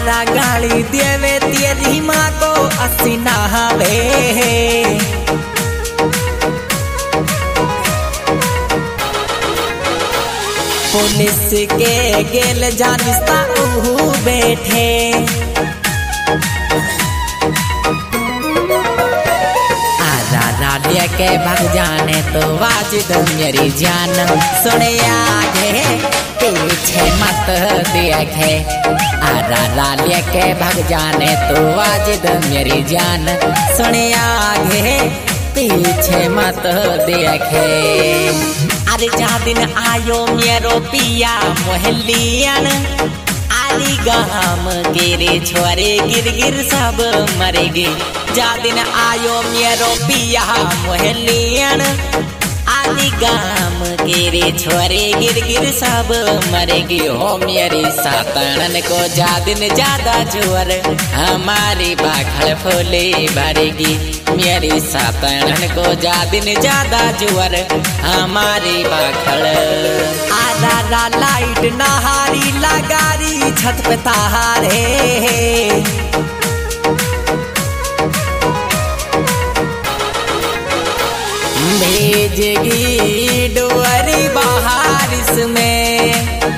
आरा गाली देवे तेरी माँ को अस्सी नहावे। पुलिस के गेल जानिस्ता उहू बैठे। आरा लेके भाग जाने तो वाजिद मेरी जान सुने आगे पीछे मत देखे। आरा लेके भाग जाने तो वाजिद मेरी जान सुने आगे पीछे मत देखे। अरे जा दिन आयो मेरो पिया मोहलियन आली गाम गिरे छोरे गिर गिर सब मरेगी। जा दिन आयो मेरो पिया मोहलियन आली गाम गिरे छोरे गिर गिर सब मरेगी। हो मेरी सातन को जा दिन ज्यादा जोर हमारी बाखड़ फूले भरेगी। मेरी सातन को जा दिन ज्यादा जोर हमारी बाखड़। आरा लाइट नहारी लगारी छत पे तारे। भेजेगी डोरी बारिश में।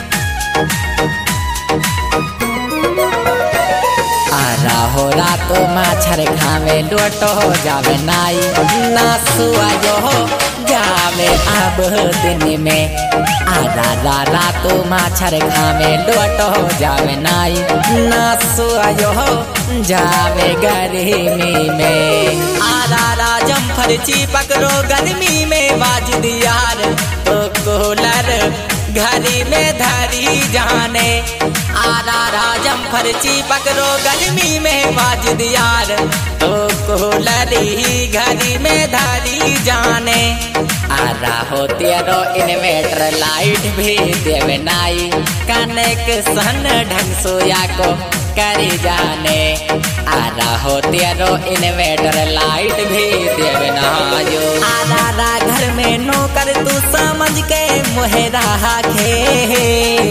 आरा हो रातो माछर खावे लोटो जावे नाई ना सुआयो जावे अब दिन में। आरा रातो माछर खावे लोटो जावे नाई ना सुआयो जावे गर्मी में। आरा जम्फर चिपकरो गर्मी में बाजिद यार तो कूलर घरी में धरी जाने। आरा जम्फर चिपकरो गर्मी में बाजिद यार तो कूलर ही घरी में धरी जाने। आरा हो तेरो इन्वेटर लाइट भी देवे नाई कनेक्शन ढंग सोया को करी जाने। आरा हो तेरो इन्वेटर लाइट भी देवे नायो। आरा घर में नौकर तू समझ के मुहे राखे।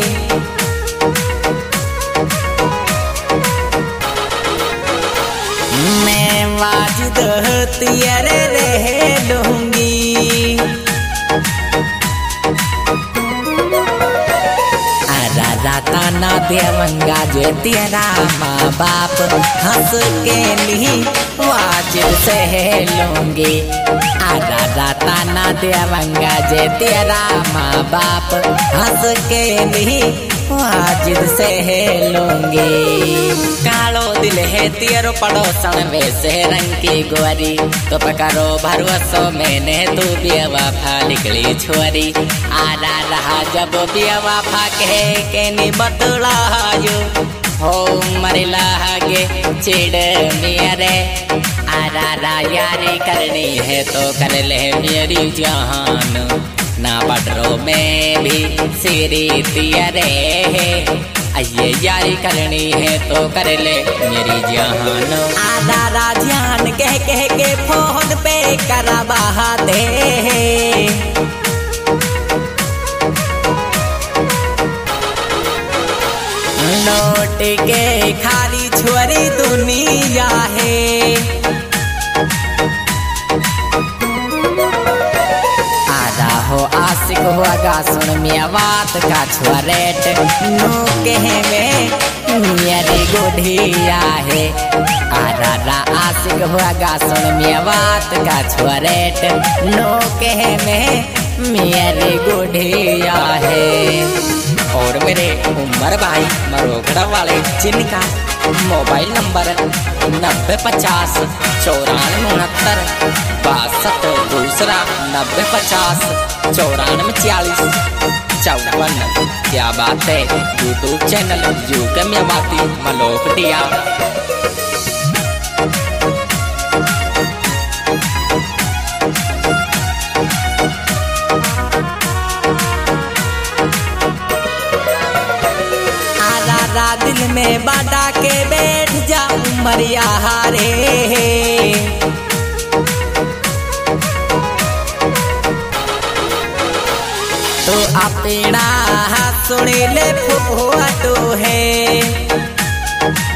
मैं वाजिद तेरे रह लूंगी। राता ना देवंगा जो तेरा माँ बाप हंस के ली वाजिद से लूंगी। आरा राता ना देवंगा जो तेरा माँ बाप हंस के ली वाजिद से लूंगी। कालो दिल है तेरो पड़ोसन वैसे रंग की गोरी तो पकड़ो भरोसो मैंने तू बेवफा निकली छोरी। आरा रहा जब बेवफा कहे के नी बतलायो हो मरे लागे चिड़ मेरे। आरा यारी करनी है तो कर ले मेरी जान ना बडरो में भी सिरी तियरे। ये यारी करनी है तो कर ले मेरी जान। आरा ध्यान कह के फोन पे करवा दे। नोट के खाली छोरी दुनिया है। आरा हो आशिक होगा सुन मिया बात का छुआरेट नो कहे में मेरी गुढ़िया है। आरा आशिक होगा सुन मिया बात का छुआरेट नो कहे में मेरी गुढ़िया है। और मेरे उमर भाई मरोगड़ा वाले जिनका मोबाइल नंबर 9050 9469 62 दूसरा 9050 94 40 54। क्या बात है। यूट्यूब चैनल यूके में बाती मलोकटिया। दिल में बाटा के बैठ जा उमरिया हारे। तो अपना सुन ले फोटो है।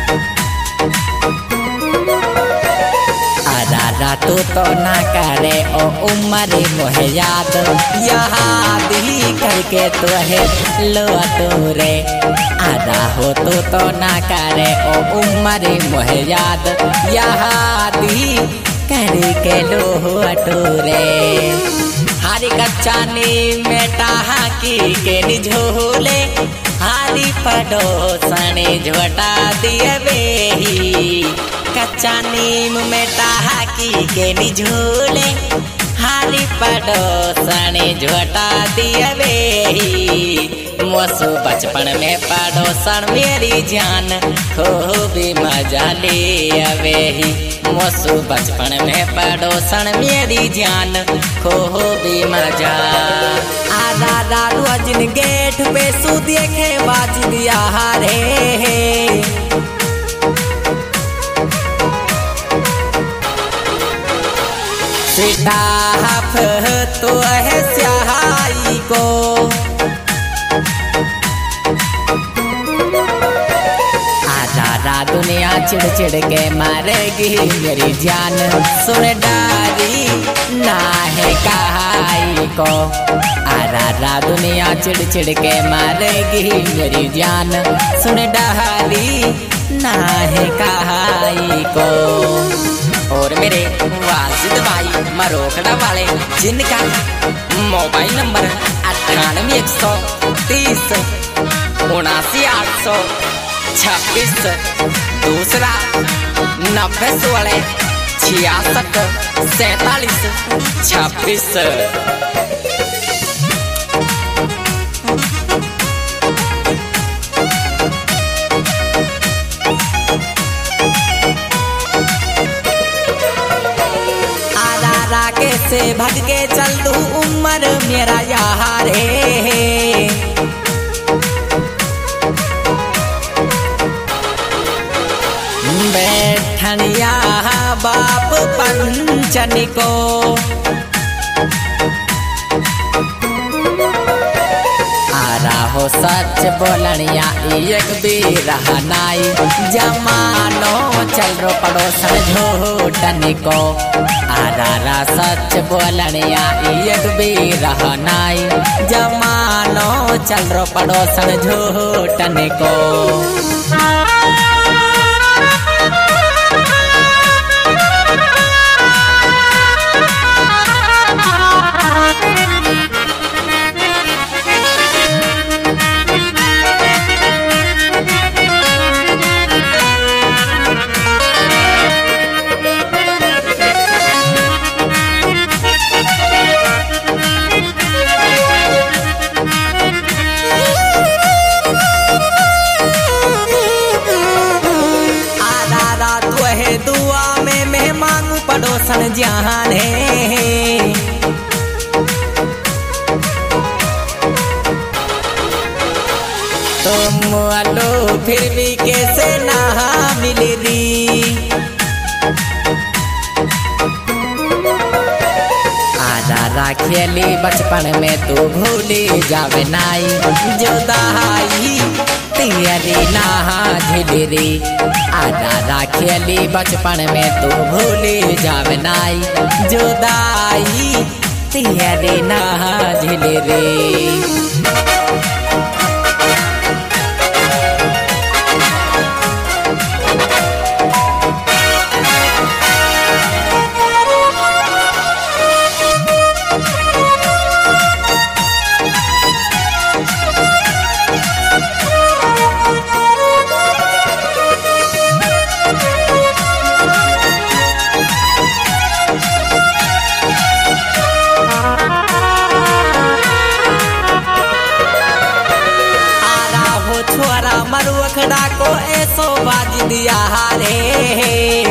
तू तो ना करे ओ उम्र मोहे याद, याद ही करके तू है लो तू रे। आधा हो तू तो ना करे ओ उम्र मोहे याद, याद ही करके लो तू रे। हारी कच्चा मेटा की के निझोले, हारी पड़ोसने झोटा दिए बेही। कच्चा नीम मेटा की के निझोले, हारी पड़ोसने झोटा दिए बेही। मोसू बचपन में पड़ोसन मेरी जान खूबी मजा ले अवेही। मोसू बचपन में पड़ोसन मेरी जान खूबी मजा। आधा रोज गेट पे सू देखे बाज दिया रे। सिटाफ तो है स्याही को, दुनिया चिड़ चिड़ के मारेगी मेरी जान। सुन डारी ना है कहाई को, आरा दुनिया चिड़ चिड़ के मारेगी मेरी जान। सुन डारी ना है कहाई को। और मेरे वाजिद भाई मरोकड़ा वाले, जिनका मोबाइल नंबर 98 130 79 826, दूसरा 90 16 66 47 26। आरा के से भग के चल दू उम्र मेरा यार रे। बैठनिया बाप पंचन को, आरा हो सच बोलनिया एक भी रहनाई। जमानो चल रो पड़ोसन झूठन को, आरा सच बोलनिया एक भी रहनाई। जमानो चल रो पड़ोसन झूठन को। दुआ में मैं मांगू पड़ोसन जान है। तुम आलो फिर भी कैसे ना मिल री। आधा खेली बचपन में तू भूली जावे नाई। जुदाई तेरी ना झिलरी, आधा खेली बचपन में तू भूली जावे नाई। जुदाई तेरी ना झिलरी। मरुखड़ा को ऐसो बाज दिया रे।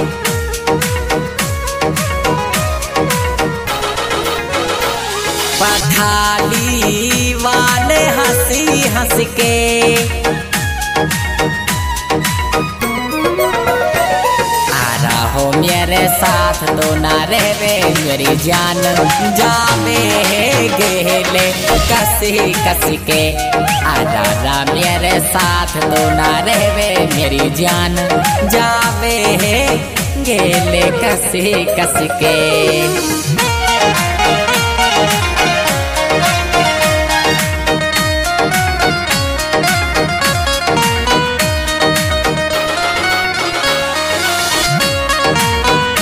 पठाली वाले हंसी हंस के, आरा हो मेरे साथ तो ना रहवे मेरी जान। जावे गेले कसी कसी के, आरा मेरे साथ तो ना रहवे मेरी जान। जावे रंगेले कस कस के।